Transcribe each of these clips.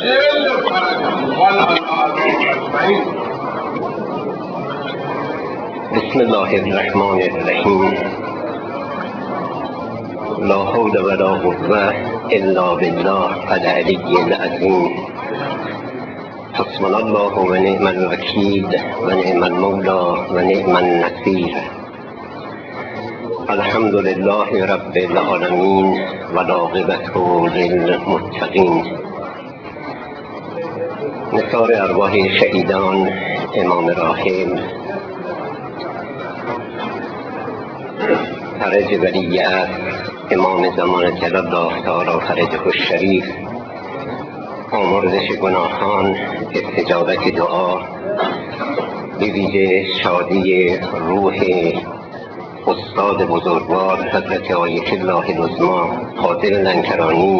بسم الله الرحمن الرحیم. لا حول ولا قوة الا بالله العلی العظیم. حسبنا الله و نعم الوکیل و نعم المولا و نعم النصیر. الحمد لله رب العالمین و العاقبة للمتقین. نثار ارواح شهیدان امام راحل فرج ولیعصر امام زمان جلال الله تعالی فرجه الشریف، آمرزش گناهان، استجابت دعا، به ویژه شادی روح استاد بزرگوار حضرت آیت الله العظمی قادر لنکرانی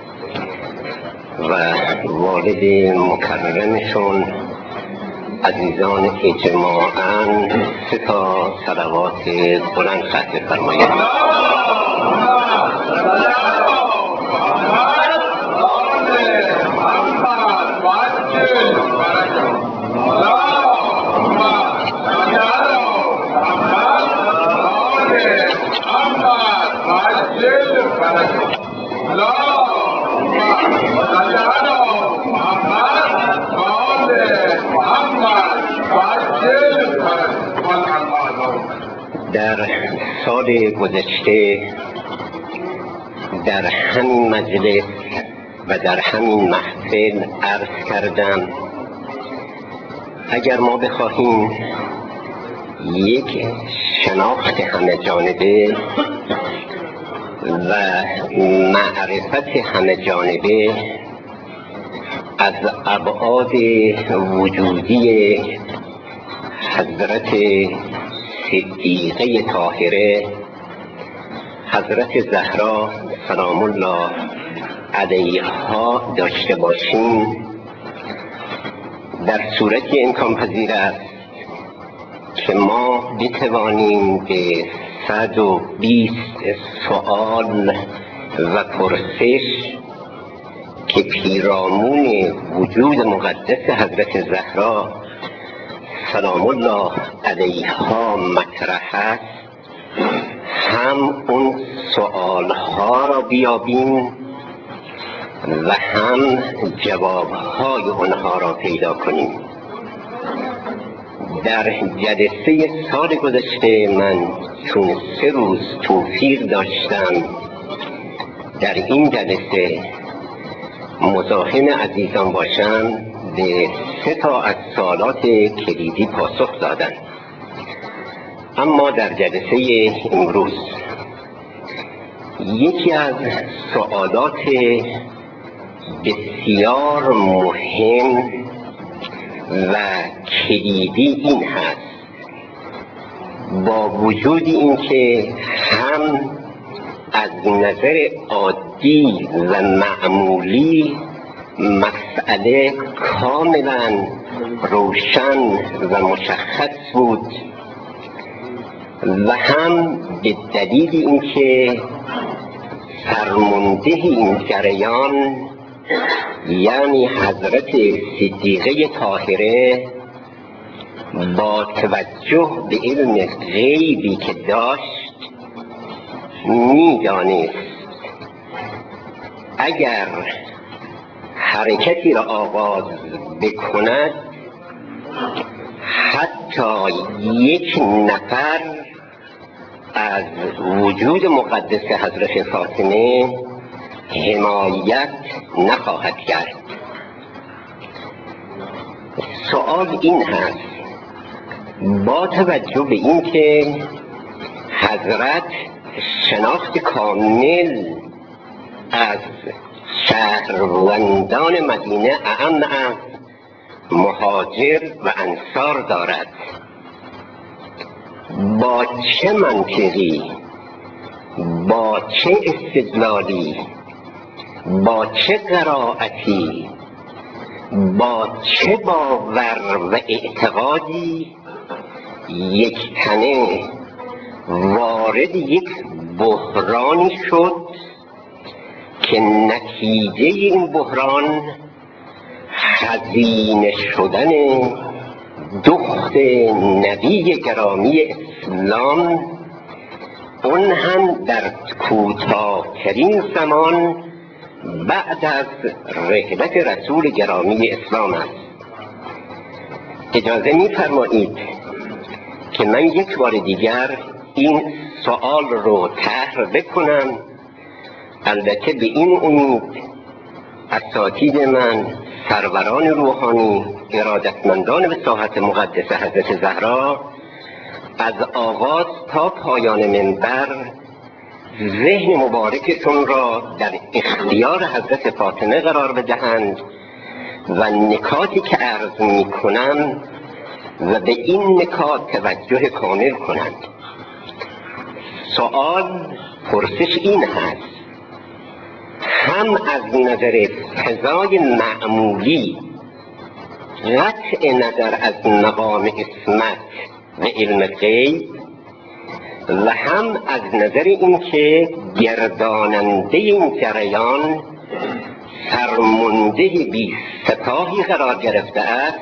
و والد مکرمشون عزیزان اجماعاً 3 صلوات بلند ختم فرمایید. در سال گذشته در همین مجلس و در همین محفل عرض کردم اگر ما بخواهیم یک شناخت همه جانبه و معرفت همه جانبه از ابعاد وجودی حضرت صدیقه طاهره حضرت زهرا سلام الله علیها داشته باشیم، در صورتی امکان پذیر است که ما بتوانیم به 120 سوال و پرسش که پیرامون وجود مقدس حضرت زهرا سلام الله علیها مطرح است، هم اون سوالها را بیابیم و هم جوابهای اونها را پیدا کنیم. در جلسه سال گذشته من چون 3 روز توفیق داشتم در این جلسه مزاحم عزیزان باشم، به 3 از سوالات کلیدی پاسخ دادن. اما در جلسه امروز یکی از سوالات بسیار مهم و کلیدی این هست: با وجود اینکه هم از نظر عادی و معمولی مسئله کاملا روشن و مشخص بود و هم به دلیل اینکه فرمانده این جریان یعنی حضرت صدیقه طاهره با توجه به علم غیبی که داشت می‌دانست اگر حرکتی را آغاز بکند حتی یک نفر از وجود مقدس حضرت فاطمه حمایت نخواهد کرد. سوال این هست: با توجه به اینکه حضرت شناخت کامل از شهروندان مدینه اعم از مهاجر و انصار دارد، با چه منطقی، با چه استدلالی، با چه قرائتی، با چه باور و اعتقادی یک تنه وارد یک بحرانی شد که نتیجه این بحران خزینه شدن دخت نبی گرامی اسلام، اون هم در کوتاه‌ترین زمان بعد از رحلت رسول گرامی اسلام است. اجازه می‌فرمایید که من یک بار دیگر این سوال رو طرح بکنم، البته به این امید اساتید من، سروران روحانی، ارادتمندان به ساحت مقدس حضرت زهرا، از آغاز تا پایان منبر ذهن مبارکتون را در اختیار حضرت فاطمه قرار بدهند و نکاتی که عرض می کنم و به این نکات توجه کامل کنند. سوال پرسش این هست: هم از نظر فضای معمولی قطع نظر از مقام عصمت و علم غیب و هم از نظر اینکه گرداننده این جریان فرمانده بی سپاهی قرار گرفته است،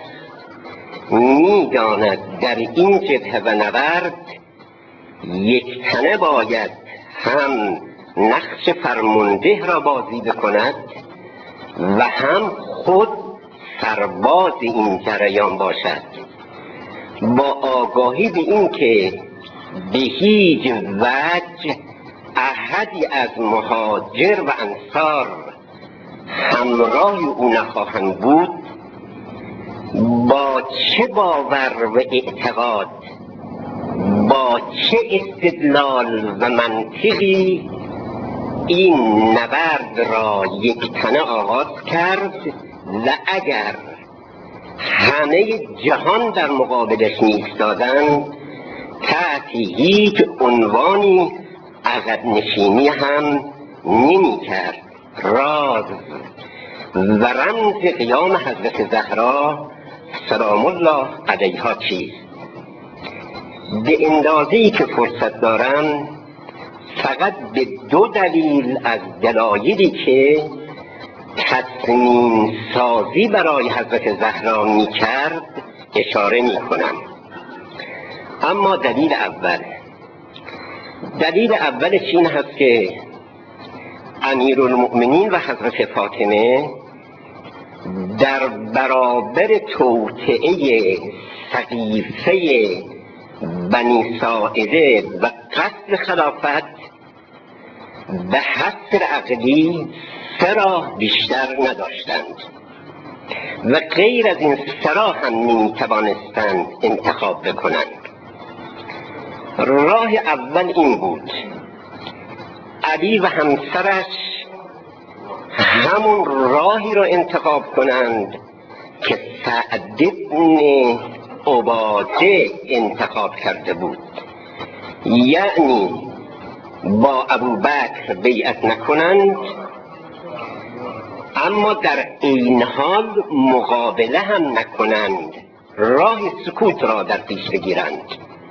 می‌داند در این جبهه و نبرد یک تنه باید هم نقش فرمانده را بازی بکند و هم خود سرباز این جریان باشد، با آگاهی به این که به هیچ وجه احدی از مهاجر و انصار همراه او نخواهند بود. با چه باور و اعتقاد، با چه استدلال و منطقی این نبرد را یک تنه آغاز کرد و اگر همه جهان در مقابلش می‌ایستادند تحت هیچ عنوانی عقب نشینی هم نمی‌کرد. راز و رمز قیام حضرت زهرا سلام الله علیها چیست؟ به اندازه‌ای که فرصت دارم فقط به دو دلیل از دلایلی که تصمیم سازی برای حضرت زهرا می کرد اشاره می کنم. اما دلیل اولش این هست که امیرالمؤمنین و حضرت فاطمه در برابر توطئه سقیفه بنی ساعده و قتل خلافت به حصر عقلی سه راه بیشتر نداشتند و غیر از این سه راه هم نمی‌توانستند انتخاب بکنند. راه اول این بود: علی و همسرش همون راهی را انتخاب کنند که سعد بن عباده انتخاب کرده بود، یعنی با ابوبکر بیعت نکنند اما در این حال مقابله هم نکنند، راه سکوت را در پیش بگیرند.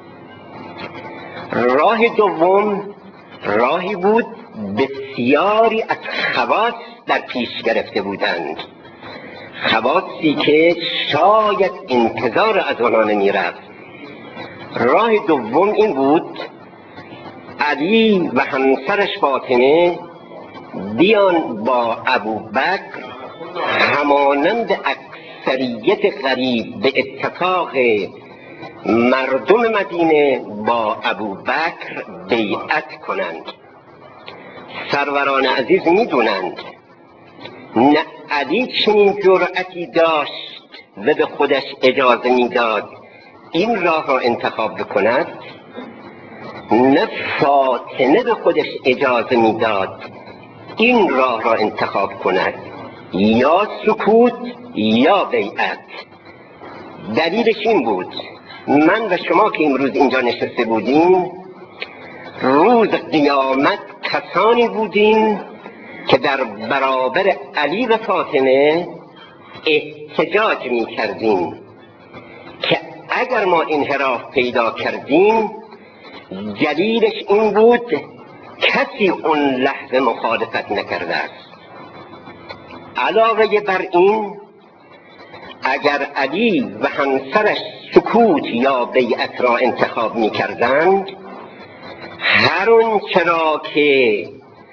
راه دوم راهی بود بسیاری از خواص در پیش گرفته بودند، خواصی که شاید انتظار از آنها نمی‌رفت. راه دوم این بود: علی و همسرش فاطمه بیان با ابوبکر همانند اکثریت قریب به اتفاق مردم مدینه با ابوبکر بیعت کنند. سروران عزیز میدونند نه علی چنین جرأتی داشت و به خودش اجازه میداد این راه را انتخاب بکند، نه فاطمه به خودش اجازه میداد این راه را انتخاب کند، یا سکوت یا بیعت. دلیلش این بود: من و شما که امروز اینجا نشسته بودیم روز قیامت کسانی بودیم که در برابر علی و فاطمه احتجاج می کردیم که اگر ما انحراف پیدا کردیم دلیلش این بود کسی اون لحظه مخالفت نکرده است. علاوه بر این اگر علی و همسرش سکوت یا بیعت را انتخاب می کردند، هر اونچه را که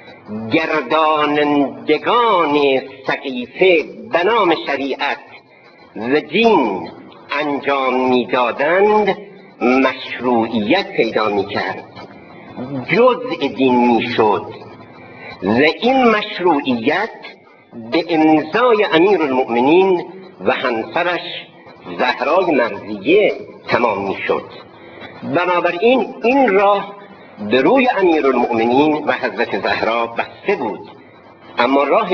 گردانندگان سقیفه به نام شریعت و دین انجام میدادند مشروعیت پیدا میکرد، جزء دین میشد و این مشروعیت به امضای امیرالمؤمنین و همسرش زهرای مرضیه تمام میشد. بنابراین این راه به روی امیرالمؤمنین و حضرت زهرا بسته بود. اما راه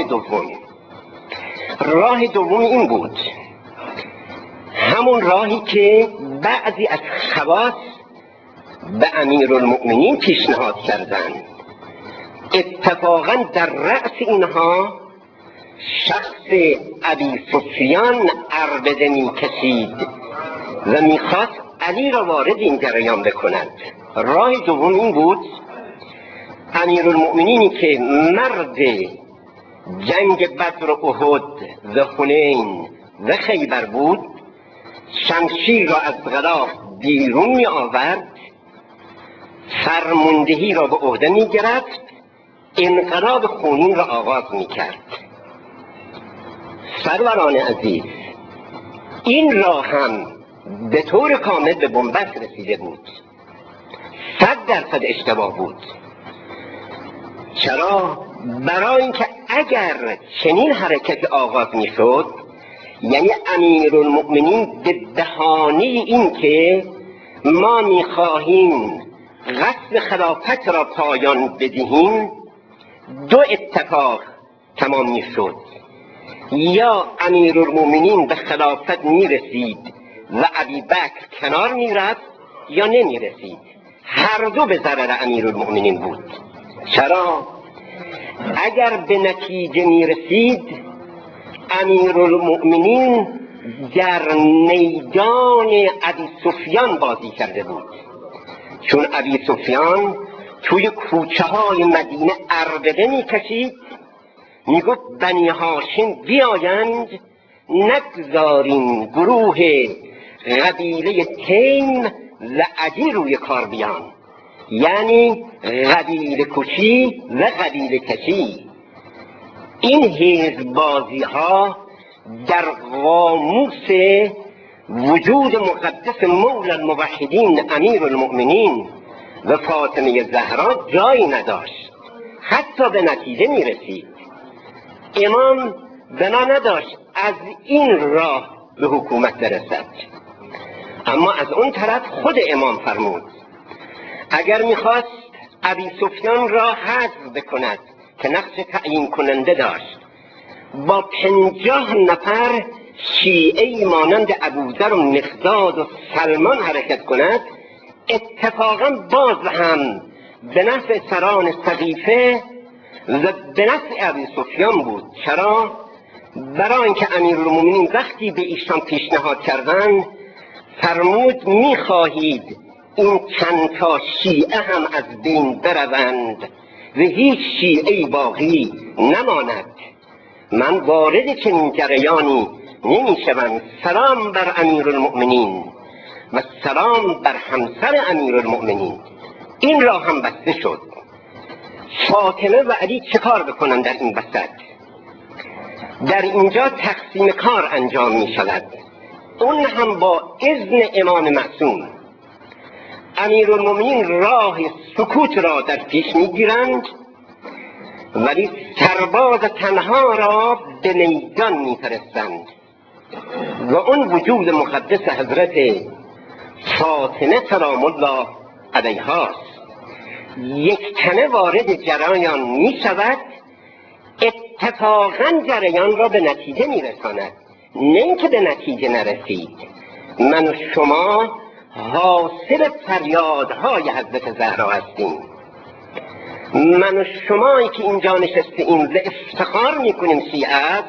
دوم این بود، همون راهی که بعضی از خواص به امیرالمؤمنین پیشنهاد کردند. اتفاقا در رأس اینها شخص ابی سفیان عربده می‌کشید و میخواست علی را وارد این جریان بکند. راه دوم این بود، امیرالمؤمنینی که مرد جنگ بدر و احد و حنین و خیبر بود، شمشیر را از غلاف بیرون می آورد، فرماندهی را به عهده می گرفت، انقلاب خونین را آغاز می کرد. سروران عزیز، این راه هم به طور کامل به بنبست رسیده بود، 100% اشتباه بود. چرا؟ برای اینکه اگر چنین حرکت آغاز می شد، یعنی امیرالمؤمنین به بهانه این که ما می خواهیم غصب خلافت را پایان بدهیم، دو اتفاق تمام می شد: یا امیرالمؤمنین به خلافت می رسید و ابوبکر کنار می رفت، یا نمی رسید. هر دو به ضرر امیرالمؤمنین بود. چرا؟ اگر به نتیجه می رسید، امیرالمؤمنین در میدان ابی سفیان بازی کرده بود، چون ابی سفیان توی کوچه های مدینه عربده می کشید، می گفت بنی هاشم بیایند، نگذاریم گروه قبیله تیم و عدی روی کار بیان، یعنی قبیله کشی و قبیله کشی. این حزب بازی ها در قاموس وجود مقدس مولا الموحدین امیرالمؤمنین و فاطمه زهرا جایی نداشت. حتی به نتیجه می رسید امام بنا نداشت از این راه به حکومت برسد، اما از اون طرف خود امام فرمود اگر میخواست ابی سفیان را حذف بکند که نقش تعیین کننده داشت، با 50 نفر شیعه مانند ابوذر و مقداد و سلمان حرکت کند، اتفاقا باز هم به نفع سران سقیفه و به نفع ابی سفیان بود. چرا؟ برای اینکه امیرالمؤمنین وقتی به ایشان پیشنهاد کردند فرمود میخواهید این چند تا شیعه هم از بین بروند و هیچ شیعه باقی نماند، من وارد چنین جریانی نمیشوم. سلام بر امیرالمؤمنین و سلام بر همسر امیرالمؤمنین. این راه هم بسته شد. فاطمه و علی چه کار بکنن در این وسط؟ در اینجا تقسیم کار انجام می شود، اون هم با اذن امام معصوم. امیرالمؤمنین راه سکوت را در پیش می گیرند، ولی سرباز تنها را به میدان می فرستند و اون وجود مقدس حضرت فاطمه سلام الله علیها یک تنه وارد جریان می شود، اتفاقا جریان را به نتیجه می رساند، نه اینکه به نتیجه نرسید. من و شما حاصل فریادهای حضرت زهرا هستیم، من و شمایی که اینجا نشستیم و افتخار میکنیم شیعه است،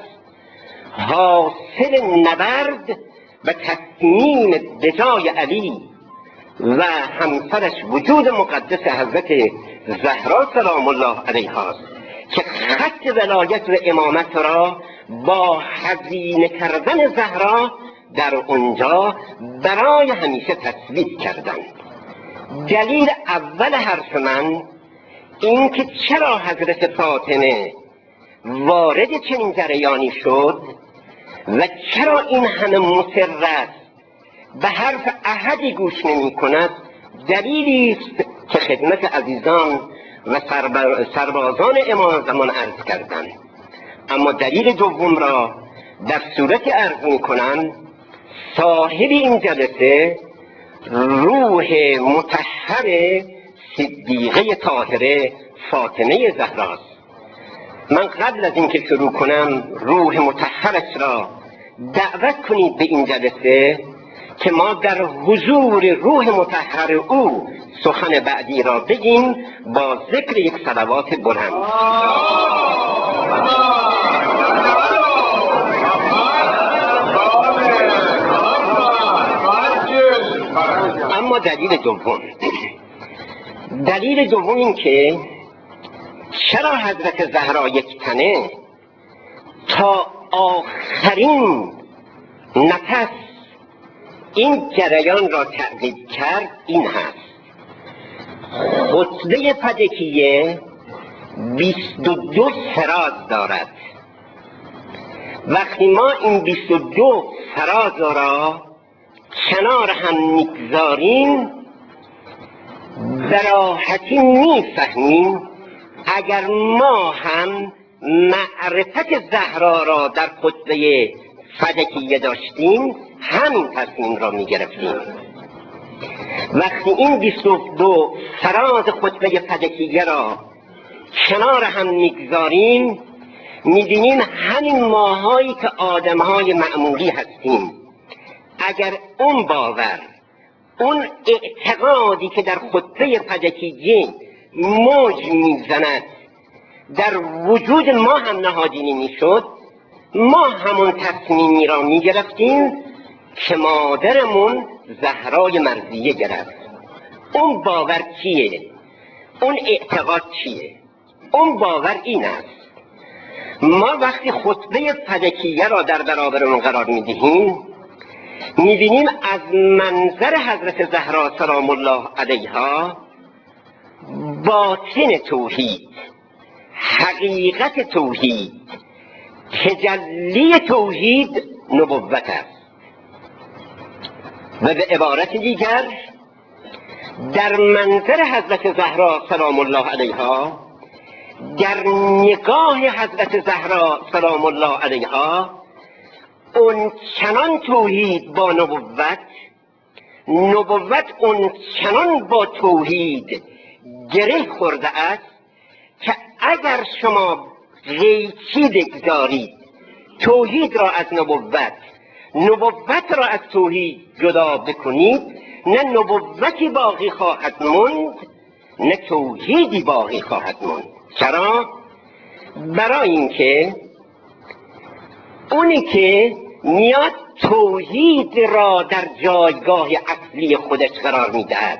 حاصل نبرد و تصمیم به جای علی و همسرش وجود مقدس حضرت زهرا سلام الله علیها است که خط ولایت و امامت را با هزینه کردن زهرا در اونجا برای همیشه تصویب کردند. دلیل اول حرف من این که چرا حضرت فاطمه وارد چنین جریانی شد و چرا این همه مصر است به حرف احدی گوش نمی کند، دلیلی است که خدمت عزیزان و سربازان امام زمان عرض کردند. اما دلیل دوم را در صورت عرض می کنم صاحب این جلسه روح مطهر صدیقه طاهره فاطمه زهراست. من قبل از اینکه شروع کنم روح مطهرش را دعوت کنید به این جلسه که ما در حضور روح مطهر او سخن بعدی را بگیم با ذکر یک صلوات بلند. اما دلیل دوم این که چرا حضرت زهرا یک تنه تا آخرین نفس این جریان را تعقیب کرد این هست: خطبه فدکیه 22 فراز دارد. وقتی ما این 22 فراز را کنار هم میگذاریم به راحتی میفهمیم اگر ما هم معرفت زهرا را در خطبه فدکیه داشتیم همین تصمیم را میگرفتیم. وقتی این 22 فراز خطبه فدکیه را کنار هم میگذاریم میبینیم همین ماهایی که آدمهای معمولی هستیم، اگر اون باور، اون اعتقادی که در خطبه فدکیه موج میزند در وجود ما هم نهادینی میشد، ما همون تصمیمی را میگرفتیم که مادرمون زهرای مرضیه گرفت. اون باور چیه؟ اون اعتقاد چیه؟ اون باور این است: ما وقتی خطبه فدکیه را در برابرمون قرار میدهیم میبینیم از منظر حضرت زهرا سلام الله علیها باطن توحید، حقیقت توحید، تجلی توحید نبوت است. و به عبارت دیگر در منظر حضرت زهرا سلام الله علیها، در نگاه حضرت زهرا سلام الله علیها، اون چنان توحید با نبوت اون چنان با توحید گره خورده است که اگر شما قیچی بگذارید توحید را از نبوت را از توحید جدا بکنید، نه نبوتی باقی خواهد موند نه توحیدی باقی خواهد موند. چرا؟ برای اینکه اونی که میاد توحید را در جایگاه اصلی خودش قرار میدهد،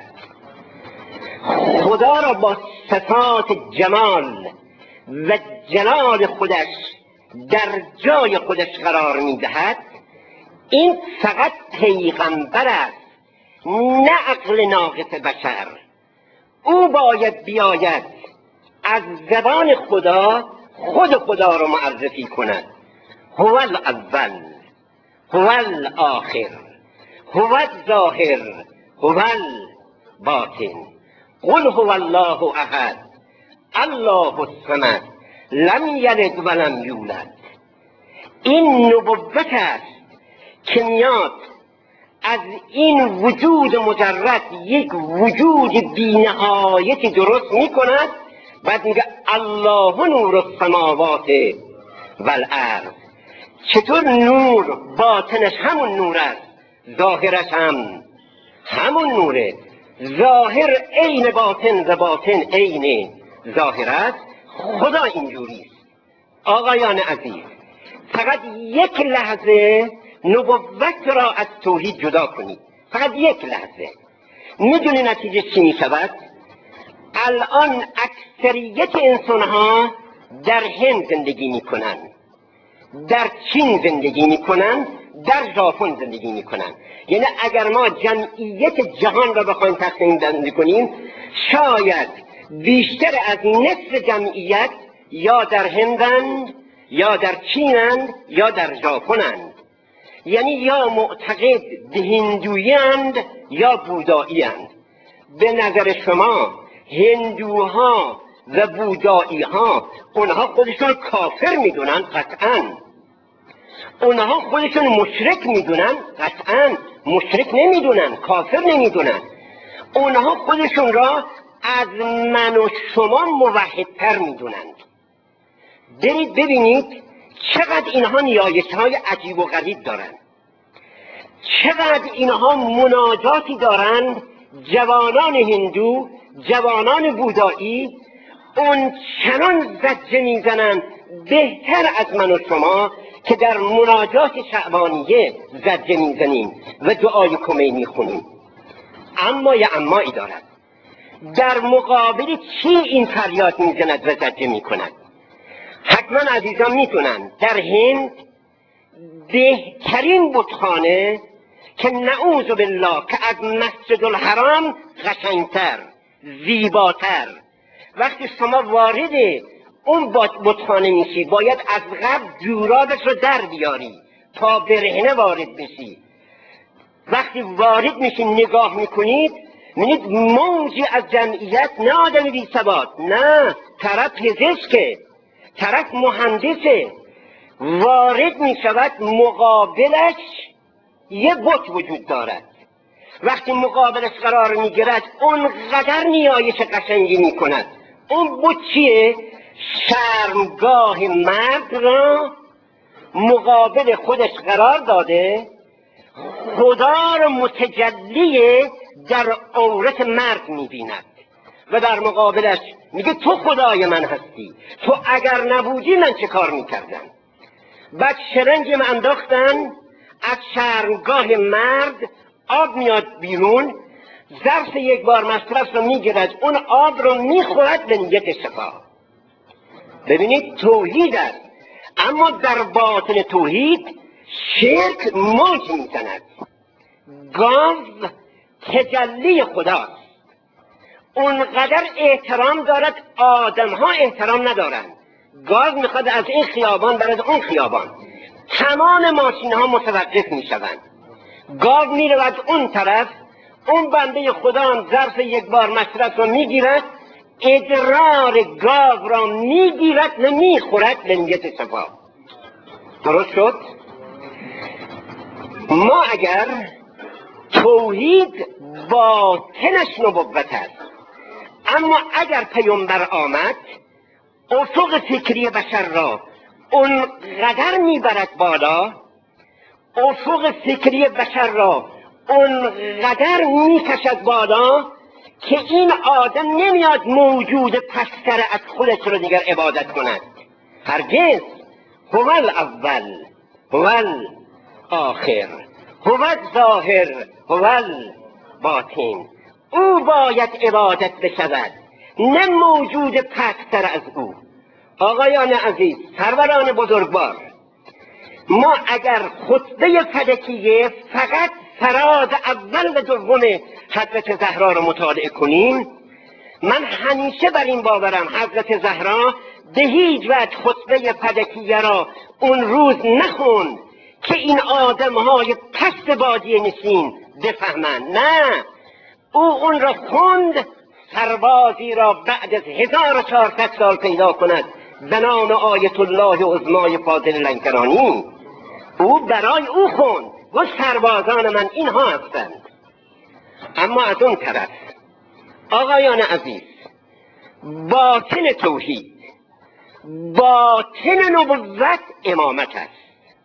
خدا را با صفات جمال و جلال خودش در جای خودش قرار میدهد، این فقط پیغمبر است، نه عقل ناقص بشر. او باید بیاید از زبان خدا خود خدا را معرفی کند: هو الاول، هو الاخر، هو الظاهر، هو الباطن، قل هو الله احد، الله الصمد، لم یلد ولم یولد. این نبوت است که میاد از این وجود مجرد یک وجود بی‌نهایتی درست میکند، بعد میگه الله نور السماوات والارض. چطور نور باطنش همون نور است، ظاهرش هم همون نوره. ظاهر عین باطن و باطن عین ظاهر است. خدا اینجوری است. آقایان عزیز، فقط یک لحظه نبوت را از توحید جدا کنید، فقط یک لحظه. میدونی نتیجه چی میشود؟ الان اکثریت انسان ها در هند زندگی میکنن، در چین زندگی میکنن در ژاپن زندگی میکنن. یعنی اگر ما جمعیت جهان را بخوایم تقسیم بندی کنیم، شاید بیشتر از نصف جمعیت یا در هندند یا در چینند یا در ژاپنند. یعنی یا معتقد به هندویند یا بوداییند. به نظر شما هندوها و بوداییها اونها خودشون کافر میدونن؟ قطعاً. اونها خودشون مشرک میدونن؟ قطعاً مشرک نمیدونن، کافر نمیدونن. اونها خودشون را از من و شما موحدتر میدونند. برید ببینید چقدر اینها نیایش‌های عجیب و غریب دارند، چقدر اینها مناجاتی دارند. جوانان هندو، جوانان بودایی اون چنان زجه میزنند بهتر از من و شما که در مناجات شعبانیه زجه میزنیم و دعای کمینی خونیم. اما یه امایی دارد. در مقابل چی این فریاد میزند و زجه میکند؟ حتما عزیزان میتونن در هند بهترین بتخانه که نعوذ بالله که از مسجد الحرام قشنگتر، زیباتر، وقتی شما وارد اون بتخانه میشی باید از قبل جورابش رو در بیاری تا برهنه وارد بشی. وقتی وارد میشی نگاه میکنید میبینید موجی از جمعیت، نه آدم بی ثبات، نه، طرف پزشکه، طرف مهندسه، وارد میشود، مقابلش یه بت وجود دارد. وقتی مقابلش قرار میگیرد اونقدر نیایش قشنگی میکند. اون بت چیه؟ شرمگاه مرد را مقابل خودش قرار داده، خدا را متجلی در عورت مرد میبیند و در مقابلش میگه تو خدای من هستی، تو اگر نبودی من چه کار میکردم. بعد شرنگ من انداختن، از شرمگاه مرد آب میاد بیرون، ظرف یک بار مصرف رو میگیرد، اون آب رو میخورد به نیت شفا. ببینید توحید است، اما در باطن توحید شرک موج میزند. گاو تجلی خداست، اونقدر احترام دارد آدم ها احترام ندارند. گاو میخواد از این خیابان برد اون خیابان، تمام ماشین ها متوقف میشوند. گاو میرود اون طرف، اون بنده خدا هم ظرف یک بار مصرف رو میگیرد، ادرار گاو را میگیرد و میخورد به نیت شفا. درست شد؟ ما اگر توحید باطنش نبوت است، اما اگر پیامبر آمد افق فکری بشر را اونقدر میبرد بالا، افق فکری بشر را اونقدر میکشد بالا که این آدم نمیاد موجود پستر از خودش رو دیگر عبادت کند. هرگز. هو الاول هو الاخر هو الظاهر هو الباطن. او باید عبادت بشود، نه موجود پستر از او. آقایان عزیز، سروران بزرگوار، ما اگر خطبه فلکیه فقط فراز اول و دوم حضرت زهرا رو مطالعه کنیم، من همیشه بر این باورم حضرت زهرا به هیچ وجه خطبه فلکیه را اون روز نخوند که این آدمهای پست بادیه نشین بفهمند. نه، او اون را خوند سربازی را بعد از 1400 سال پیدا کند به نام آیت الله عظمای فاضل لنکرانی. او برای او خوند، گفت سربازان من اینها هستند. اما از اون طرف آقایان عزیز، باطن توحید، باطن نبوت امامت است.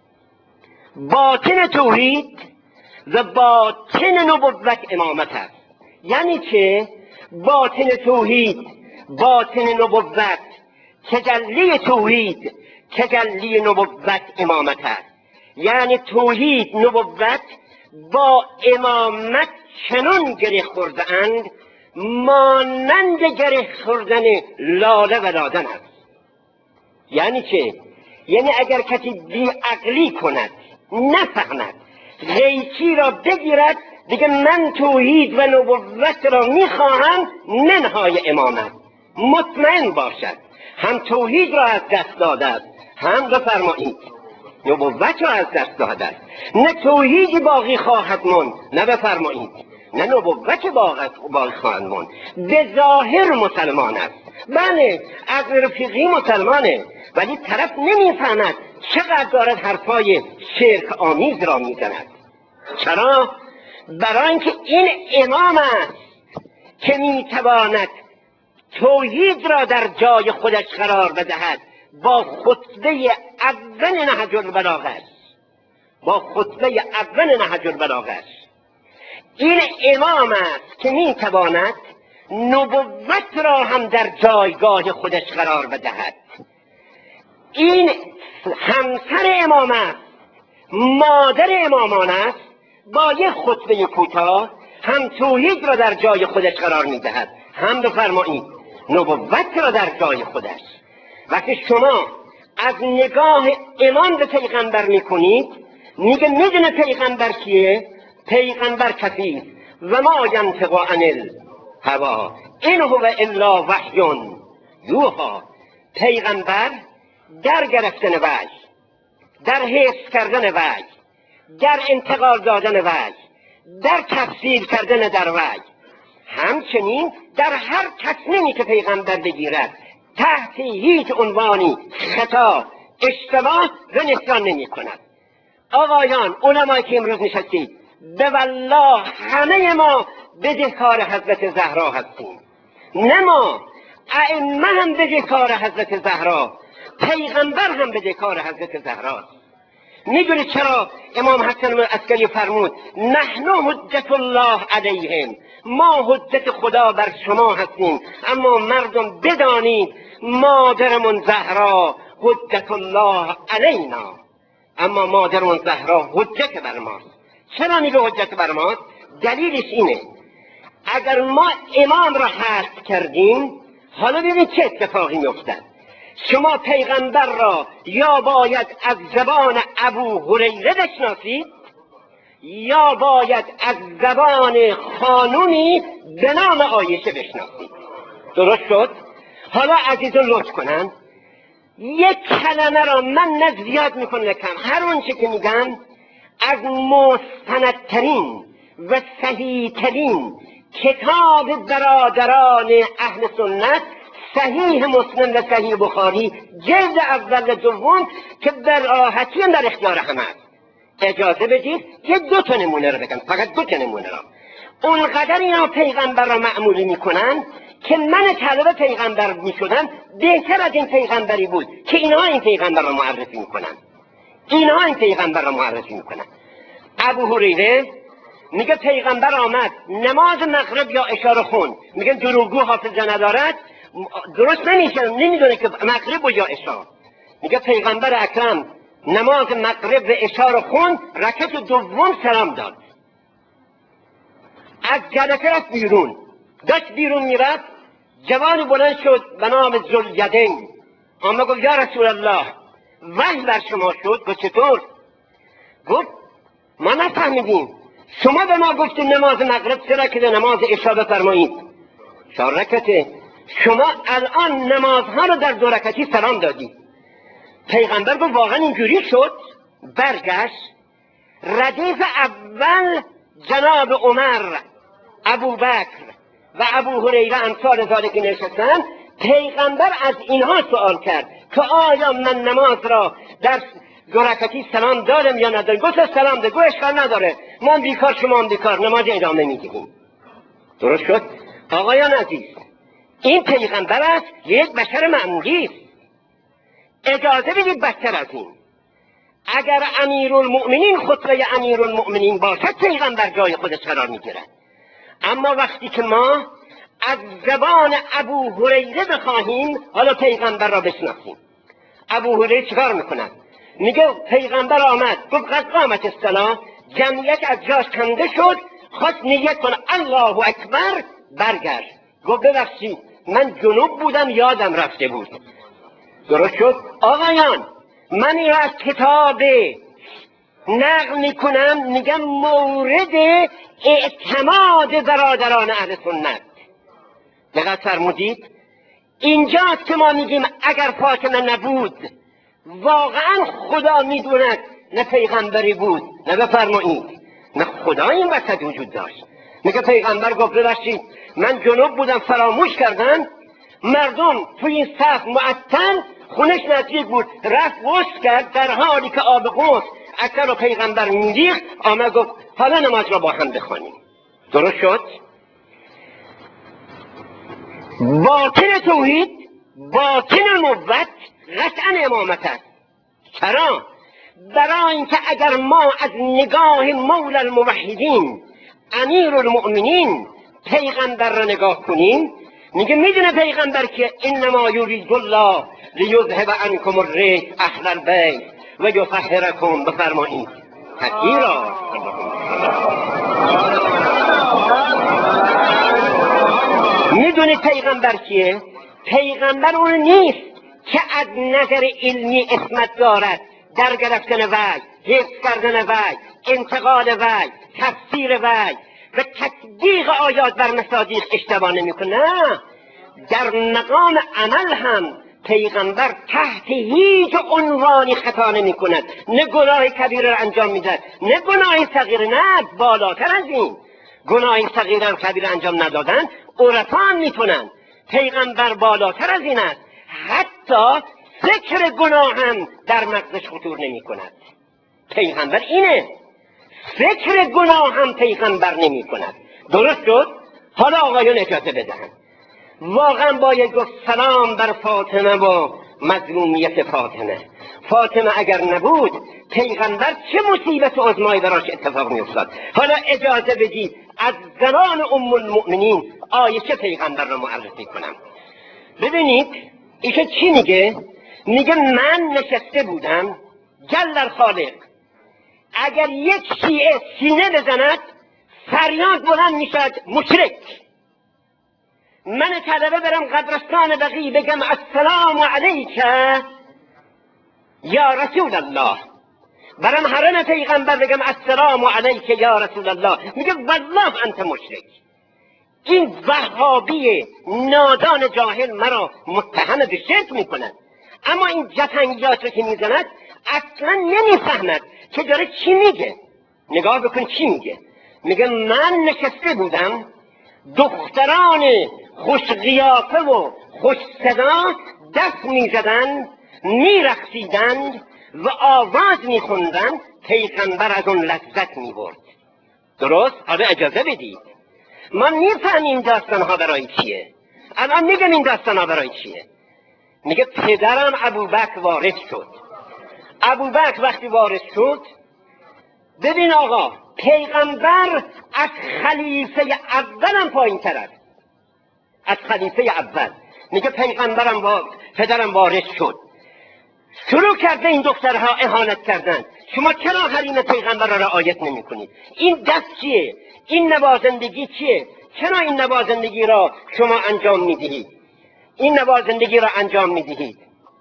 باطن توحید و باطن نبوت امامت است. یعنی که باطن توحید، باطن نبوت، تجلی توحید، تجلی نبوت امامت است. یعنی توحید، نبوت با امامت چنان گره خورده اند مانند گره خوردن لاله و لادن است. یعنی چه؟ یعنی اگر کسی بیعقلی کند نفهمد، قیچی را بگیرد دیگه من توحید و نبوت را میخواهم منهای امامت، مطمئن باشد هم توحید را از دست داده است، هم بفرمایید نبوت را از دست داده است. نه توحیدی باقی خواهد ماند، نه بفرمایید نه نبوت باقی خواهد ماند. به ظاهر مسلمان است، بله از رفیقی مسلمانه، ولی طرف نمیفهمد چقدر دارد حرفای شرک آمیز را میزند. چرا؟ برای اینکه این امام است که میتواند توحید را در جای خودش قرار بدهد. با خطبه اول نهج البلاغه، با خطبه اول نهج البلاغه این امام است که میتواند نبوت را هم در جایگاه خودش قرار بدهد. این همسر امام است، مادر امامان است، با یک خطبه کوتاه هم توحید را در جای خودش قرار میدهد، هم بفرمایید نبوت را در جای خودش. وقتی شما از نگاه امام به پیغمبر میکنید، میدونه پیغمبر کیه؟ پیغمبر کسی و ما ینطق عن الهوا ان هو الا وحی یوحی. پیغمبر در گرفتن وحی، در حفظ کردن وحی، در انتقال دادن وحی، در تفسیر کردن در وحی، همچنین در هر تصمیمی که پیغمبر بگیرد تحت هیچ عنوانی خطا، اشتباه و نسیان نمی کند. آقایان علمایی که امروز نشستید، به والله همه ما بدهکار حضرت زهرا هستیم. نه ما، ائمه هم بدهکار حضرت زهرا، پیغمبر هم بدهکار حضرت زهرا. میدونید چرا امام حسن عسکری فرمود نحن حجت الله علیهم، ما حجت خدا بر شما هستیم، اما مردم بدانید مادرمون زهرا حجت الله علینا، اما مادرمون زهرا حجت بر ماست. چرا میگه حجت بر ماست؟ دلیلش اینه اگر ما امام را حذف کردیم، حالا ببینید چه اتفاقی میافتد. شما پیغمبر را یا باید از زبان ابو هریره بشناسید، یا باید از زبان خانومی به نام عایشه بشناسید. درست شد؟ حالا عزیزان لطف کنن یک کلمه را من نه زیاد میکنم نه کم، هر اونچه که میگم از مستندترین و صحیحترین کتاب برادران اهل سنت، صحیح مسلم و صحیح بخاری جلد اول دوم که به راحتی در اختیار همه است. اجازه بدید یه 2 تا نمونه رو بگم، فقط 2 تا نمونه را. اونقدر اینا پیغمبر را معمولی میکنن که من طالب پیغمبر میشدم بهتر از این پیغمبری بود که اینا این پیغمبر را معرفی میکنن. اینا این پیغمبر را معرفی میکنن. ابو هریره میگه پیغمبر آمد نماز مغرب یا عشا رو خوند، میگن دروغگو حافظه ندارد، درست نمیدونه که مغرب و یا عشا. میگه پیغمبر اکرم نماز مغرب و عشا رو خوند، رکعت دوم سلام داد، از جلسه رفت بیرون، داشت بیرون میرفت جوانی بلند شد به نام ذوالیدین، آمد گفت یا رسول الله وحی بر شما شد. گفت چطور؟ گفت ما نفهمیدیم، شما به ما گفتید نماز مغرب 3 رکعت، نماز عشا بفرمایید 4 رکعت، شما الان نمازها رو در 2 رکعتی سلام دادید. پیغمبر گفت واقعا اینجوری شد. برگشت ردیف اول جناب عمر، ابوبکر و ابو هریره امثال ذالک که نشستن، پیغمبر از اینها سوال کرد که آیا من نماز را در 2 رکعتی سلام دارم یا ندارم؟ گفت سلام ده. گفت اشکال نداره، ما هم بیکار شما هم بیکار، نماز ادامه میدیم. درست شد؟ آقایان عزیز، این پیغمبر است، یک بشر معمولی است. اجازه بدید بدتر از این، اگر امیرالمؤمنین خطبه امیرالمؤمنین باشد پیغمبر جای خودش قرار میگیرد. اما وقتی که ما از زبان ابو هریره بخواهیم حالا پیغمبر را بشناسیم، ابو هریره چیکار میکند؟ میگه پیغمبر آمد گفت قد قامت الصلاة، جمعیت از جاش کنده شد، خواست نیت کنه الله اکبر، برگشت گفت ببخشید من جنوب بودم یادم رفته بود. درست شد؟ آقایان من این را از کتاب نقل میکنم، میگم مورد اعتماد برادران اهل سنت. دقت فرمودید؟ اینجاست که ما میگیم اگر فاطمه نبود واقعا خدا میدوند نه پیغمبری بود، نه بفرمایید نه خدا این وسط وجود داشت. میگه پیغمبر گفت ببخشید من جنوب بودم فراموش کردن، مردم توی این صف معطل، خونش نزدیک بود، رفت غسل کرد در حالی که آب غسل اثر و پیغمبر میریخت، آمد گفت حالا نماز را با هم بخوانیم. درست شد؟ باطن توحید، باطن نبوت قطعا امامت است. چرا؟ برای اینکه اگر ما از نگاه مولا الموحدین امیر المؤمنین پیغمبر را نگاه کنیم، میگه میدونه پیغمبر که انما یرید الله لیذهب عنکم الرجس اهل البیت و یطهرکم، بفرمایید تطهیرا. میدونید پیغمبر کیه؟ پیغمبر اون نیست که از نظر علمی اسمت دارد، در گرفتن وحی، حفظ کردن وحی، انتقال وحی، تفسیر وحی و تطبیق آیات بر مصادیق اشتباه نمیکنه. نه، در مقام عمل هم پیغمبر تحت هیچ عنوانی خطا نمی کند، نه گناه کبیر را انجام میدهد نه گناه صغیر، نه بالاتر از این گناه صغیر و کبیر انجام ندادن عرفا هم میتونن. پیغمبر بالاتر از این است، حتی فکر گناه هم در مغزش خطور نمی کند. پیغمبر اینه، فکر گناه هم پیغمبر نمی کند. درست شد؟ حالا آقایون اجازه بدهند، واقعا باید گفت سلام بر فاطمه و مظلومیت فاطمه. فاطمه اگر نبود پیغمبر چه مصیبت و عظمایی براش اتفاق می افتاد. حالا اجازه بدید از زنان ام المؤمنین عایشه پیغمبر را معرفی کنم. ببینید ایشه چی میگه؟ میگه من نشسته بودم جل الخالق، اگر یک شیعه سینه بزند فریاد بلند میشد مشرک. من طلبه برم قبرستان بقیع بگم السلام علیک یا رسول الله، برم حرم پیغمبر بگم السلام علیک یا رسول الله، میگه والله انت مشرک. این وهابی نادان جاهل مرا متهم به شرک میکند، اما این جفنگیات رو که میزند اصلا نمیفهمد که داره چی میگه. نگاه بکن چی میگه. میگه من نشسته بودم، دختران خوش قیافه و خوش صدا دست میزدند، میرقصیدند و آواز میخوندند، پیغمبر از اون لذت میبرد. درست؟ حالا اجازه بدید ما میفهمیم داستانها برای چیه. الان میگم این داستانها برای چیه. میگه پدرم ابوبکر وارد شد. ابوبکر وقتی وارد شد، ببین آقا پیغمبر از خلیفه اولم پایین تر است، از خلیفه اول. میگه پدرم وارد شد، شروع کرده این دخترها اهانت کردن. شما چرا حریم پیغمبر را رعایت نمی کنید؟ این دست چیه؟ این نوازندگی چیه؟ چرا این نوازندگی را شما انجام میدهید؟ این نوازندگی را انجام میدهید.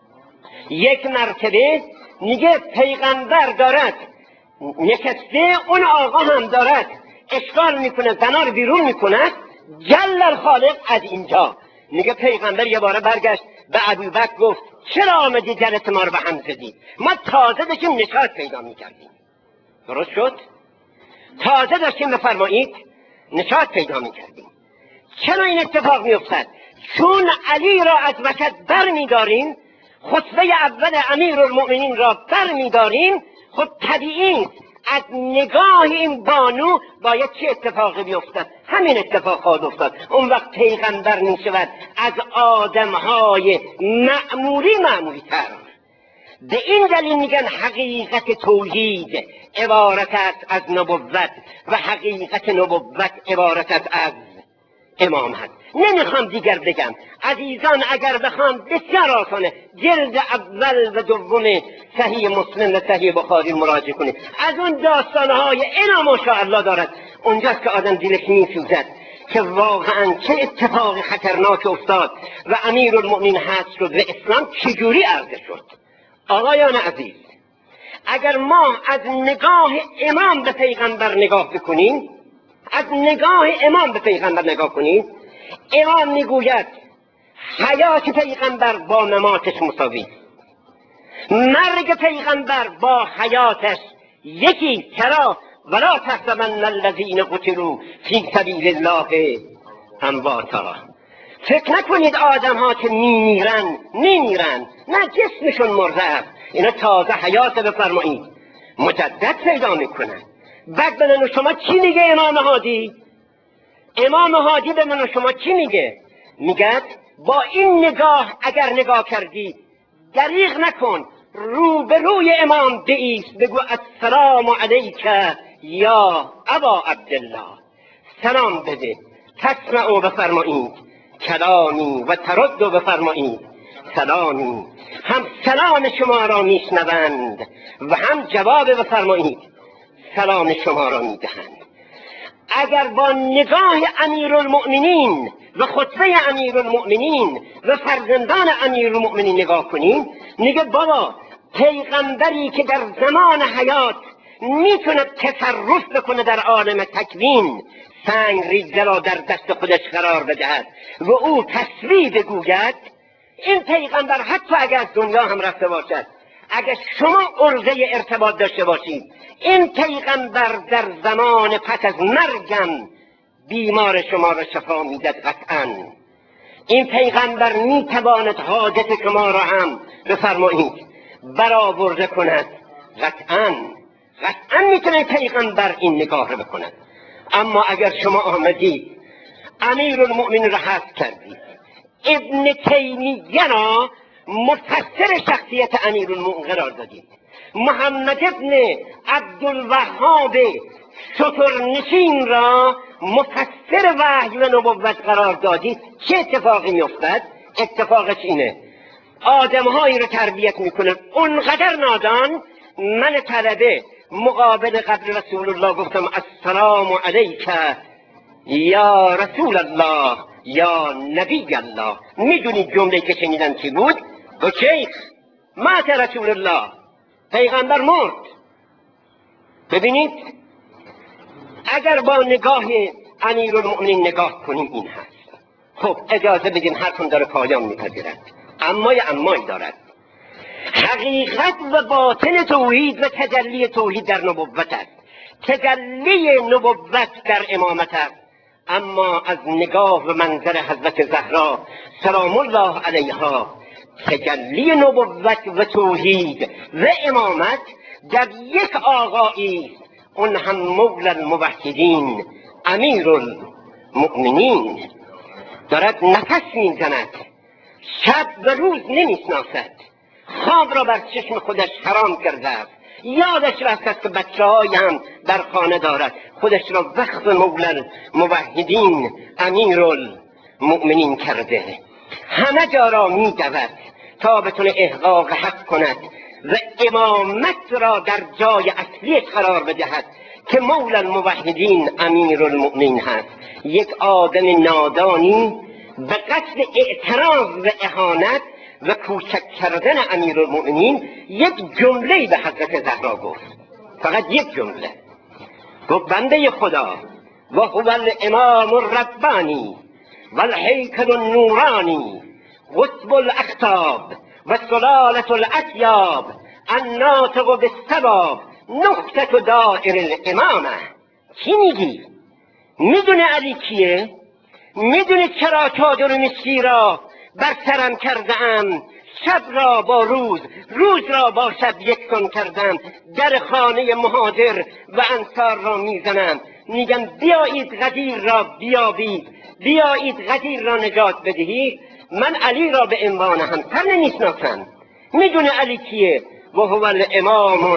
یک مرتبه میگه پیغمبر دارد نشسته، اون آقا هم دارد اشغال میکنه، زنا رو بیرون میکنه، جل الخالق از اینجا. میگه پیغمبر یه باره برگشت به ابوبکر گفت چرا آمدی جلت ما رو به هم زدید؟ ما تازه داشتیم نشاط پیدا میکردیم. درست شد؟ تازه داشتیم بفرمایید نشاط پیدا میکردیم. چرا این اتفاق میافتد؟ چون علی را از وسط بر میداریم، خطبه اول امیر المؤمنین را بر میداریم، خب طبیعی از نگاه این بانو باید چه اتفاقی بیفتد؟ همین اتفاق خواهد افتاد. اون وقت پیغمبر می شود از آدمهای معمولی تر. به این دلیل میگن حقیقت توحید عبارت است از نبوت و حقیقت نبوت عبارت است از امامت. نمیخوام دیگر بگم عزیزان، اگر بخوام بسیار آسانه جلد اول و دوم صحیح مسلم و صحیح بخاری مراجعه کنید. از اون داستانهای اینا ماشاءالله دارد، اونجاست که آدم دلش میسوزد که واقعا چه اتفاق خطرناک افتاد و امیر المؤمنین حذف شد و اسلام چجوری عرضه شد. آقایان عزیز، اگر ما از نگاه امام به پیغمبر نگاه بکنیم، از نگاه امام به پیغمبر نگاه کنیم، امام میگوید حیات پیغمبر با مماتش مساوی، مرگ پیغمبر با حیاتش یکی. چرا؟ ولا تحسبن الذین قتلوا فی سبیل الله امواتا. فکر نکنید آدم ها که میمیرن نه، جسمشون مرده است، اینا تازه حیات بفرمایید مجدد پیدا میکنن. بعد به من و شما چی میگه امام هادی؟ امام هادی به من و شما چی میگه؟ میگه با این نگاه اگر نگاه کردی دریغ نکن، رو به روی امام بایست، بگو السلام علیک یا ابا عبدالله، سلام بده، تسمعوا بفرمایید کلامی و تردوا بفرمایید سلامی. هم سلام شما را میشنوند و هم جواب بفرمایید سلام شما را میدهند. اگر با نگاه امیرالمؤمنین و خطبه امیرالمؤمنین و فرزندان امیرالمؤمنین نگاه کنیم، میگه بابا پیغمبری که در زمان حیات میتونه تصرف بکنه در عالم تکوین، سنگ ریزه را در دست خودش قرار بدهد و او تسبیح بگوید، این پیغمبر حتی اگر از دنیا هم رفته باشد، اگر شما عرضه ارتباط داشته باشید، این پیغمبر در زمان پس از مرگم بیمار شما را شفا میداد قطعا. این پیغمبر میتواند حاجت شما را هم بفرمایید برآورده کند، قطعا میتونه پیغمبر این نگاه را بکند. اما اگر شما آمدید امیرالمؤمنین را حذف کردید، ابن تیمیه را مفسر شخصیت امیرالمؤمنین قرار دادید، محمد ابن عبدالوهاب شترنشین را مفسر وحی و نبوت قرار دادید، چه اتفاقی میافتد؟ اتفاقش اینه آدمهایی رو تربیت میکنه اونقدر نادان. من طلبه مقابل قبر رسول الله گفتم السلام علیک یا رسول الله یا نبی الله. میدونید جمله که شنیدن چی بود؟ گفت شیخ مات رسول الله، پیغمبر مرد. ببینید اگر با نگاه امیرالمؤمنین نگاه کنیم این هست. خب اجازه بدین حرفم داره پایان میپذیرد، امایی دارد. حقیقت و باطن توحید و تجلی توحید در نبوت است، تجلی نبوت در امامت است. اما از نگاه و منظر حضرت زهرا سلام الله علیها، تجلی نبوت و توحید و امامت در یک آقایی، اون هم مولا الموحدین امیرالمؤمنین، دارد نفس میزند، شب و روز نمیشناسد، خواب را بر چشم خودش حرام کرده است، یادش رفت است که بچه‌های هم در خانه دارد، خودش را وقف مولا الموحدین امیرالمؤمنین کرده. همه جا را میدود تا بتونه احقاق حق کند و امامت را در جای اصلیش قرار بدهد که مولا الموحدین امیرالمؤمنین هست. یک آدم نادانی به قصد اعتراض و اهانت و کوچک کردن امیرالمؤمنین یک جمله به حضرت زهرا گفت، فقط یک جمله گفت بنده خدا و هو الامام الربانی و الهیکل النورانی قطب الاقطاب و سلالة الاطیاب الناطق بالصواب نقطة دائر الامامه. چی میگی؟ میدونه علی کیه؟ میدونه چرا چادر مسکی را بر سرم کردم، شب را با روز، روز را با شب یکسان کردم، در خانه مهاجر و انصار را میزنم، میگم بیایید غدیر را بیابید، بیایید غدیر را نجات بدهید. من علی را به عنوان همسر نمیشناسم. میدونه علی کیه؟ و هو الامام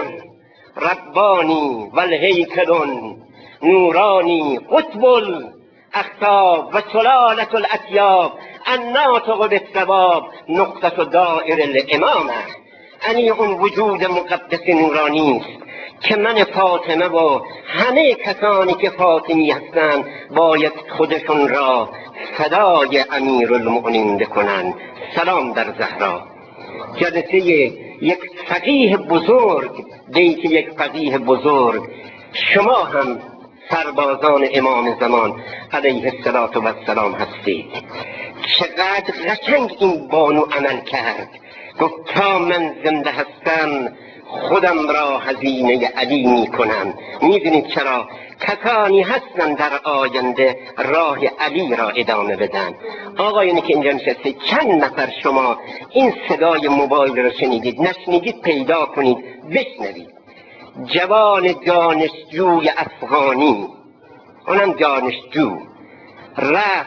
ربانی و الهیکل نورانی قطب الاقطاب و سلالة الاطیاب الناطق بالصواب نقطة دائر الامامه. یعنی اون وجود مقدس نورانی است که من فاطمه و همه کسانی که فاطمی هستند باید خودشون را فدای امیرالمؤمنین بکنن. سلام در زهرا. جلسه یک فقیه بزرگ، بیت یک فقیه بزرگ، شما هم سربازان امام زمان علیه السلام هستید. چقدر قشنگ این بانو عمل کرد. گفت تا من زنده هستم خودم را هزینه علی می کنم. میدونید چرا؟ کسانی هستن در آینده راه علی را ادامه بدن. آقایونی که اینجا نشسته، چند نفر شما این صدای موبایل را شنیدید؟ نشنیدید پیدا کنید بشنوید. جوان دانشجوی افغانی، اونم دانشجو، رفت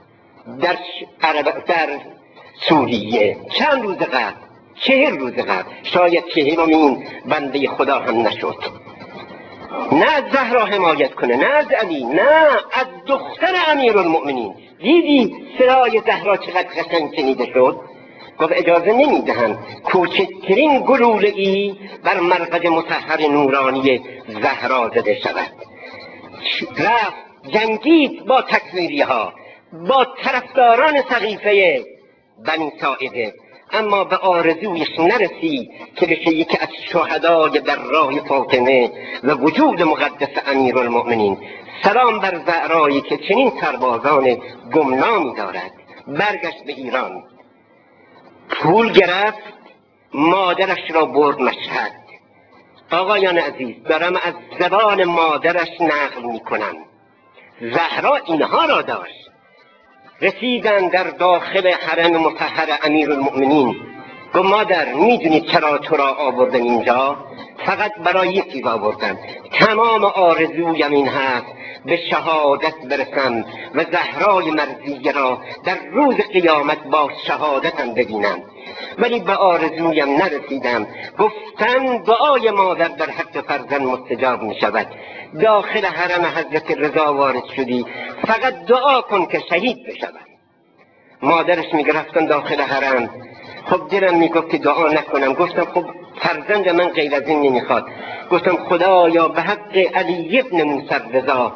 در سوریه چند روز قبل، 40 روز قبل، شاید 40مین بنده خدا هم نشد. نه از زهرا حمایت کنه، نه از علی، نه از دختر امیرالمؤمنین. دیدی صدای زهرا چقدر قشنگ شنیده شد؟ گفت اجازه نمیدهم کوچکترین گلوله‌ای بر مرقد مطهر نورانی زهرا زده شود. رفت جنگید با تکفیری‌ها، با طرفداران سقیفه بنی ساعده، اما به آرزویش نرسید که بشه یکی از شهدای در راه فاطمه و وجود مقدس امیرالمؤمنین. سلام بر زهرایی که چنین سربازان گمنامی دارد. برگشت به ایران، پول گرفت، مادرش را برد مشهد. آقایان عزیز، دارم از زبان مادرش نقل می کنم. زهرا اینها را داشت. رسیدن در داخل حرم مطهر امیرالمؤمنین. گفت مادر میدونید چرا تو را آوردن اینجا؟ فقط برای یک چیز آوردن. تمام آرزویم این هست به شهادت برسم و زهرای مرضیه را در روز قیامت با شهادتم ببینم، ولی به آرزویم نرسیدم. گفتم دعای مادر در حق فرزند مستجاب می شود. داخل حرم حضرت رضا وارد شدی، فقط دعا کن که شهید بشود. مادرش میگه رفتن داخل حرم، خب دلم میگفت که دعا نکنم. گفتم خب فرزند من غیر از این نمیخواد. گفتم خدایا به حق علی ابن موسی رضا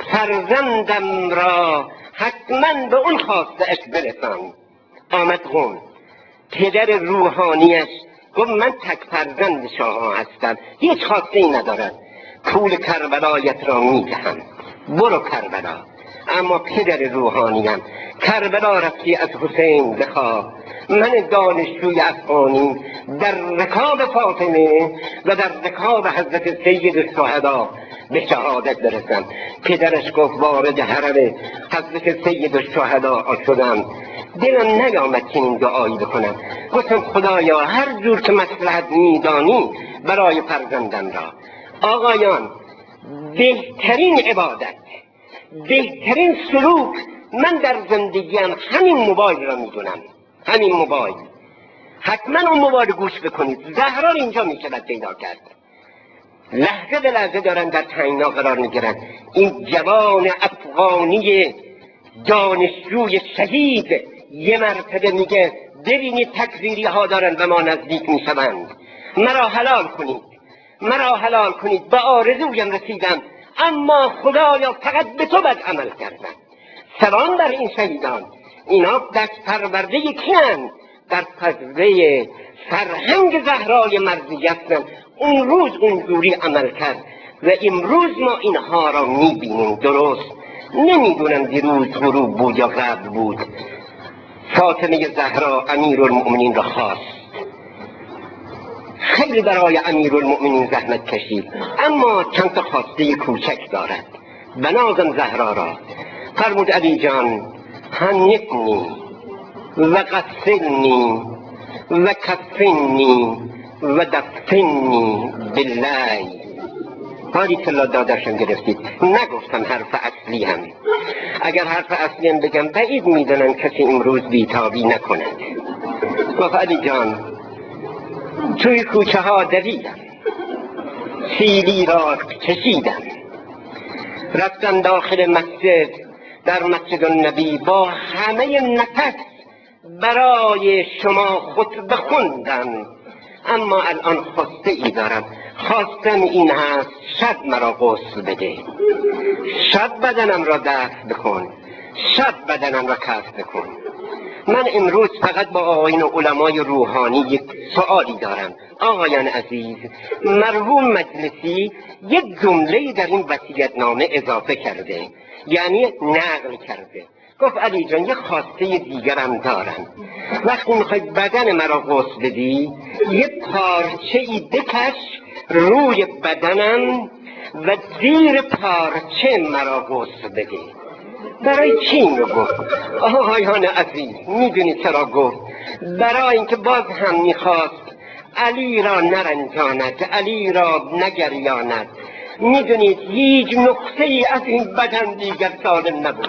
فرزندم را حتما به اون خواسته اش برسان. آمد قم، پدر روحانیش گفت من تک فرزند شاه هستم، هیچ خواسته ای ندارم، پول کربلایت را میدهم، برو کربلا. اما پدر روحانیم، کربلا رفتی از حسین بخواه، من دانشجوی افغانی در رکاب فاطمه و در رکاب حضرت سید الشهدا به شهادت برسم. پدرش گفت وارد حرم حضرت سید الشهدا شدم، دلم نیامد چنین دعایی بکنم. گفتم خدایا هر جور که مصلحت میدانی برای فرزندم را. آقایان، بهترین عبادت، بهترین سلوک من در زندگیم همین موبایل را میدونم. همین موبایل، حتما اون موبایل گوش بکنید. زهرا اینجا میشود پیدا کرد. لحظه به لحظه دارن در تنگنا قرار میگیرن. این جوان افغانی دانشجوی شهید یه مرتبه میگه ببینید تکفیری ها دارن و ما نزدیک میشوند، مرا حلال کنید، مرا حلال کنید. به آرزویم رسیدم، اما خدایا فقط به تو بد عمل کردم. سلام بر این شهیدان. اینا دست پرورده کیان؟ در فضله فرهنگ زهرای مرضیه هستن. اون روز اونجوری عمل کرد و امروز ما اینها را میبینیم. درست نمیدونم دیروز غروب بود یا قبل بود، فاطمه زهرا امیرالمؤمنین را خواست، خیلی برای امیرالمؤمنین زحمت کشید، اما چند تا خواسته کوچک دارد. بنازم زهرا را فرمود علی جان هنکنی و قسلنی و کفنی و دفنی بالله. باری کلا دادرشم گرفتید. نگفتم حرف اصلی هم، اگر حرف اصلی هم بگم بعید میدونم کسی امروز بیتابی نکنه. گفت علی جان توی کوچه ها دویدم، سیلی را کشیدم، رفتم داخل مسجد، در مسجد النبی با همه نفس برای شما خطبه خوندم، اما الان خواسته ای دارم. خواستم این هست شب مرا غسل بده، شب بدنم را دفن بکن، شب بدنم را کف بکن. من امروز فقط با آقایان علمای روحانی یک سوالی دارم. آقایان عزیز، مرحوم مجلسی یک جمله در این وصیت‌نامه اضافه کرده، یعنی نقل کرده. گفت علی جان یه خواسته دیگرم دارم، وقتی میخوای بدن مرا غسل بدی یه پارچه‌ای بکش روی بدنم و زیر پارچه مرا غسل بده. برای چی اینو گفت؟ آقایان عزیز میدونی چرا گفت؟ برای اینکه باز هم میخواست علی را نرنجاند، علی را نگریاند. میدونید هیچ نقطه ای از این بدن دیگر سالم نبود.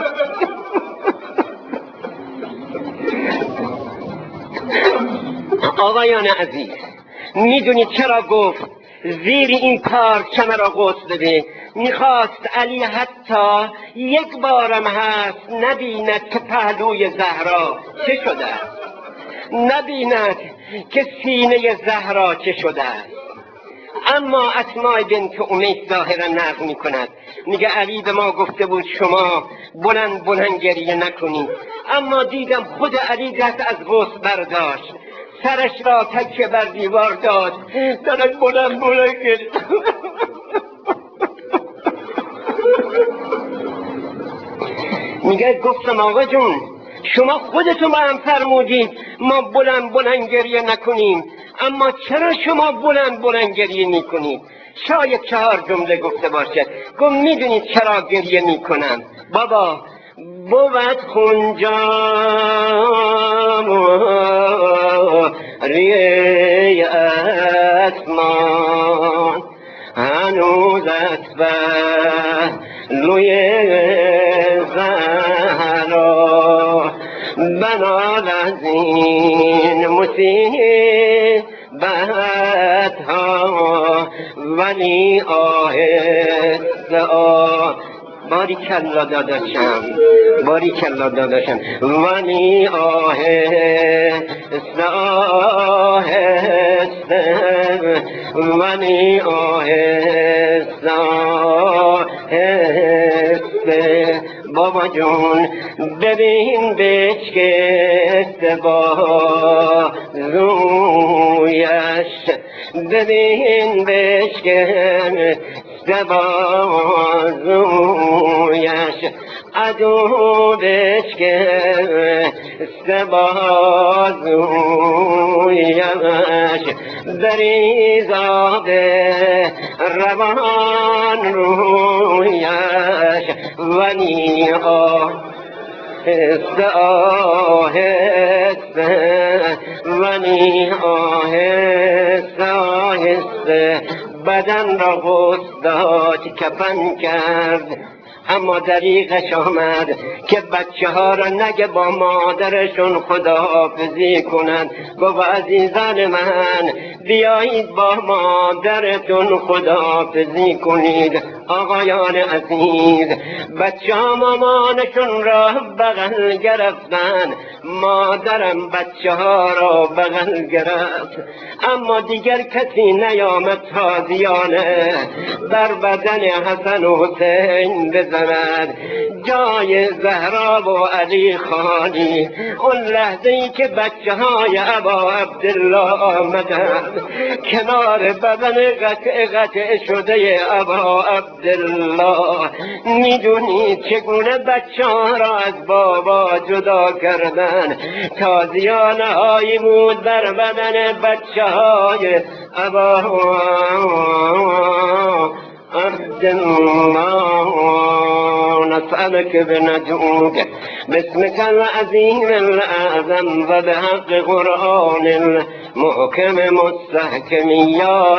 آقایان عزیز میدونید چرا گفت زیر این پارچه مرا غسل بده؟ میخواست علی حتی یک بارم هست نبیند که پهلوی زهرا چه شده است، نبیند که سینه زهرا چه شده است. اما اسماء بنت امیس ظاهرا نقل میکند، میگه علی به ما گفته بود شما بلند بلند گریه نکنید، اما دیدم خود علی دست از غسل برداشت، سرش را تکیه بر دیوار داد، دارد بلند بلند گریه. میگه گفتم آقا جون شما خودتون با هم فرمودید ما بلند بلند گریه نکنیم، اما چرا شما بلند بلند گریه میکنید؟ شاید 4 جمله گفته باشد. گفت میدونید چرا گریه میکنم؟ بابا بود خونجام ریه اسمان هنوز است پهلوی زهرا بنال از این مصیبت ها ولی آهسته باری کلا داداشم، باری کلا داداشم، ولی آهسته آهسته، ولی آهسته آهسته. بابا جون ببین بشکسته بازویش، ببین بشکسته بازویش، عدو بشکسته بازویش، بریز آب روان رویش، ولی آهسته آهسته، ولی آهسته آهسته. بدن را غسل داد، کفن کرد، اما دریغش آمد که بچه ها را نگه با مادرشون خداحافظی کنند. گفت عزیزان من بیایید با مادرتون خداحافظی کنید. آقایان عزیز بچه ها مامانشون را بغل گرفتن، مادرم بچه ها را بغل گرفت، اما دیگر کسی نیامد تازیانه بر بدن حسن و حسین بزند. جای زهرا و علی خالی. اون لحظه ای که بچه های ابا عبدالله آمدند کنار بدن قطع شده ابا عبدالله، میدونید چگونه بچه ها را از بابا جدا کردن؟ تازیانه هایی بود بر بدن بچه های ابا عبدالله. نسألك بنجوك باسمك العظيم الأعظم وبحق قرآن المحكم مستحكم يا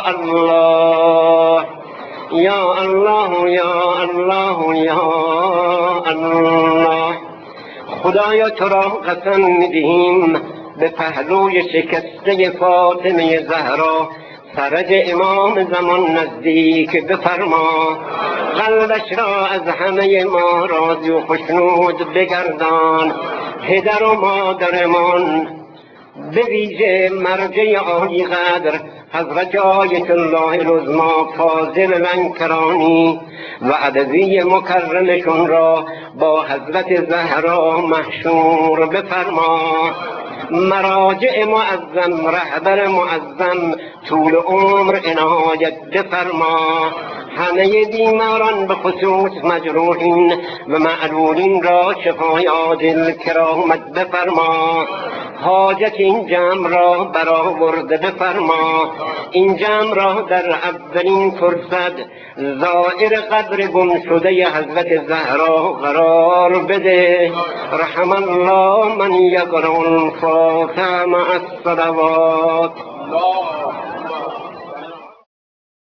الله یا الله یا الله یا الله. خدایا تو را قسم می‌دهیم به پهلوی شکسته فاطمه زهرا فرج امام زمان نزدیک بفرما، قلبش را از همه ما راضی و خوشنود بگردان. پدر و مادرمان به ویژه مرجع عالی قدر حضرت آیت الله العظما فاضل لنکرانی و عدوی مکرمشون را با حضرت زهرا محشور بفرما. مراجع معظم، رهبر معظم، طول عمر عنایت بفرما. همه بیماران به خصوص مجروحین و معلولین را شفای عاجل کرامت بفرما. حاجت این جمع را برآورده بفرما. این جمع را در اولین فرصت زائر قبر گم شده حضرت زهرا قرار بده. رحم الله من یقرأ الفاتحه مع الصلوات.